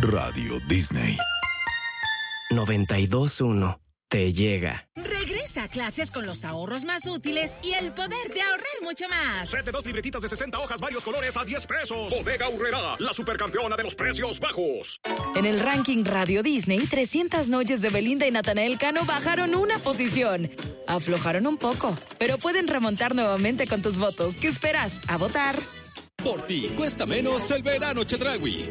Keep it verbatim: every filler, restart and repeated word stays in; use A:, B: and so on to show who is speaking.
A: Radio Disney.
B: noventa y dos punto uno. Te llega.
C: Regresa a clases con los ahorros más útiles y el poder de ahorrar mucho más.
D: Set de dos libretitas de sesenta hojas, varios colores a diez pesos. Bodega Aurrerá, la supercampeona de los precios bajos.
E: En el ranking Radio Disney, trescientas noches de Belinda y Natanael Cano bajaron una posición. Aflojaron un poco, pero pueden remontar nuevamente con tus votos. ¿Qué esperas? ¿A votar?
F: Por ti, cuesta menos el verano Chedraui.